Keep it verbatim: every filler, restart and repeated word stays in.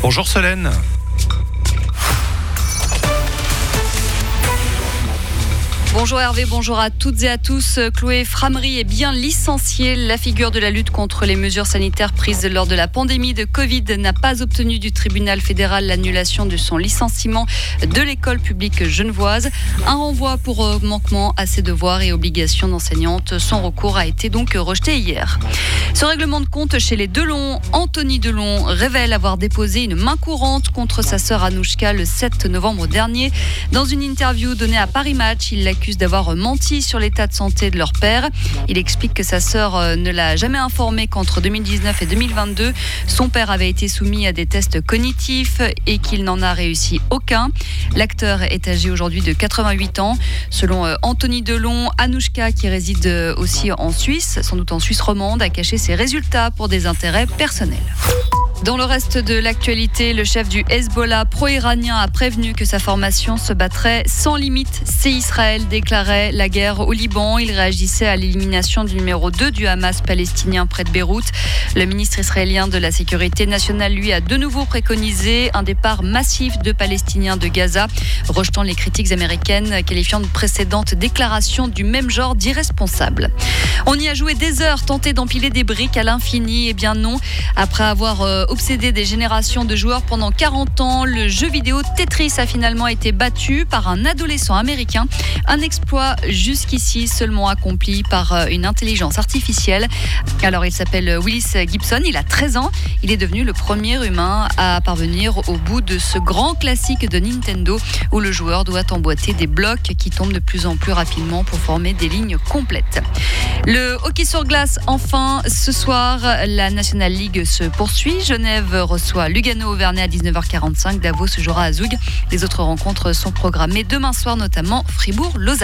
Bonjour Solène. Bonjour Hervé, bonjour à toutes et à tous. Chloé Framery est bien licenciée. La figure de la lutte contre les mesures sanitaires prises lors de la pandémie de Covid n'a pas obtenu du tribunal fédéral l'annulation de son licenciement de l'école publique genevoise. Un renvoi pour manquement à ses devoirs et obligations d'enseignante. Son recours a été donc rejeté hier. Ce règlement de compte chez les Delon, Anthony Delon révèle avoir déposé une main courante contre sa sœur Anouchka le sept novembre dernier. Dans une interview donnée à Paris Match, il l'accuse d'avoir menti sur l'état de santé de leur père. Il explique que sa sœur ne l'a jamais informé qu'entre deux mille dix-neuf et deux mille vingt-deux, son père avait été soumis à des tests cognitifs et qu'il n'en a réussi aucun. L'acteur est âgé aujourd'hui de quatre-vingt-huit ans. Selon Anthony Delon, Anouchka, qui réside aussi en Suisse, sans doute en Suisse romande, a caché ses résultats pour des intérêts personnels. Dans le reste de l'actualité, le chef du Hezbollah pro-iranien a prévenu que sa formation se battrait sans limite si Israël déclarait la guerre au Liban. Il réagissait à l'élimination du numéro deux du Hamas palestinien près de Beyrouth. Le ministre israélien de la Sécurité nationale, lui, a de nouveau préconisé un départ massif de Palestiniens de Gaza, rejetant les critiques américaines, qualifiant de précédentes déclarations du même genre d'irresponsables. On y a joué des heures, tenté d'empiler des briques à l'infini. Eh bien non, après avoir euh, obsédé des générations de joueurs pendant quarante ans, le jeu vidéo Tetris a finalement été battu par un adolescent américain. Un exploit jusqu'ici seulement accompli par une intelligence artificielle. Alors il s'appelle Willis Gibson, il a treize ans. Il est devenu le premier humain à parvenir au bout de ce grand classique de Nintendo où le joueur doit emboîter des blocs qui tombent de plus en plus rapidement pour former des lignes complètes. Le hockey sur glace, enfin, ce soir, la National League se poursuit. Genève reçoit Lugano-Auvergnat à dix-neuf heures quarante-cinq. Davos se jouera à Zug. Les autres rencontres sont programmées demain soir, notamment Fribourg-Lausanne.